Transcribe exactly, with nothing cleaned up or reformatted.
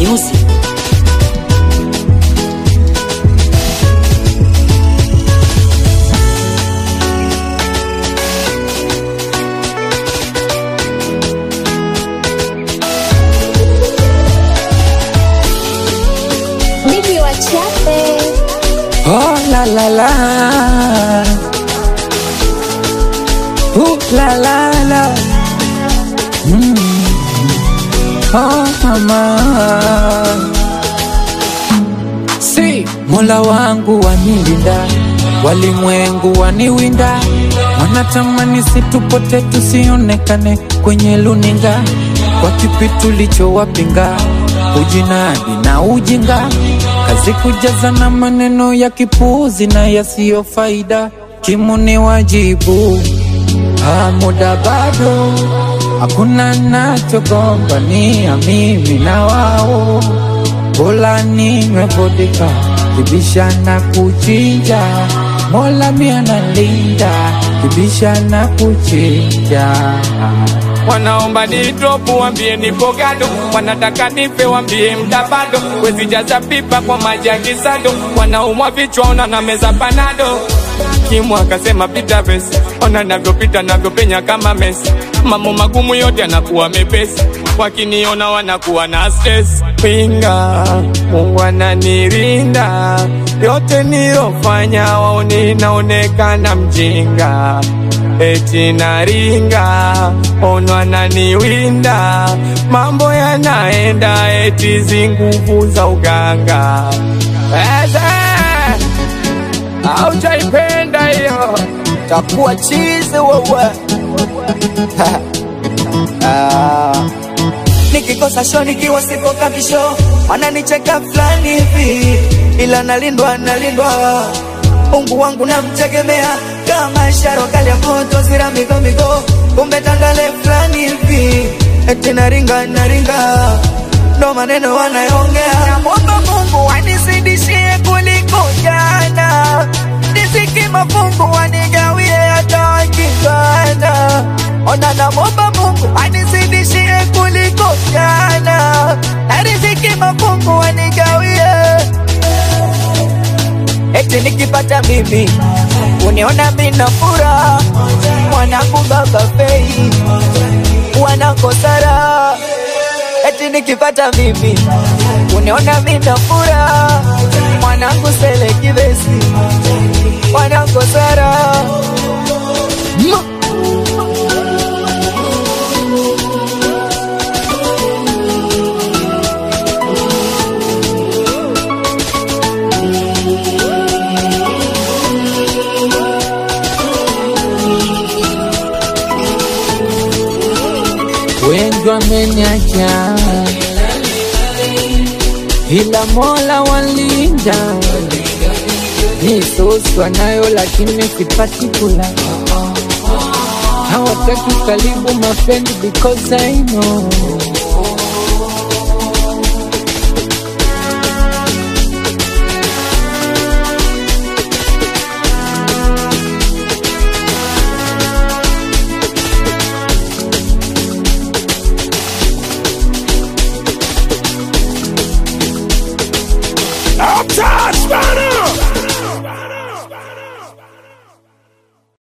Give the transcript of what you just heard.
Music. Bibi wachape. Oh la la la, oh la la la, mm. Oh mama, si Mola wangu wanilinda, walimwengu waniwinda, wanatamani situpote tusionekane kwenye luninga, kwa kipi tulichowapinga, ujinadi na ujinga, kazi kujaza na maneno ya kipuzi na yasiyo faida, kimuni wajibu, ha muda bado, hakuna nachogombania mimi na wao, bora ninywe vodka, kibisha na kuchinja, Mola mia nalinda, kibisha na kuchinja. Wanaomba ni drop wambie nipo gado, wanataka nipe wambie mtabado, wezi jaza pipa kwa maji ya kisado, wanaumwa vichwa ona na meza panado. Kimu akasema pita besi, ona navyopita navyopenya kama Messi, mambo magumu yote yanakuwa mepesi, wakiniona wanakuwa na stress. Pinga, Mungu ananirinda, yote nilofanya waone naonekana mjinga, eti naringa, ono ananiwinda, mambo yanaenda eti zinguvu za uganga. Eze, haujaipenda hiyo, takuwa chizi wewe. Ah, nikikosa show nikiwa sipo kabisho, wananicheka flani hivi, ila nalindwa nalindwa, Mungu wangu namtegemea, kama ishara kali ya moto zira migo migo, kumbe tangale flani hivi, eti naringa naringa, ndo maneno wanayoongea. Naomba Mungu anizidishie kuliko jana, niziki mafungu wanigawie hata wakikana. Ona naomba Mungu anizidishie kuliko jana, na riziki mafungu wanigawie, eti nikipata mimi uniona mina furaha, mwanangu baba fei wanakosara, eti nikipata mimi uniona mina furaha, mwanangu sele kibesi wanakosara. Wengi wameniacha, ila Mola walinda, misosi wanayo lakini sipati kula, hawataki karibu my friend because I know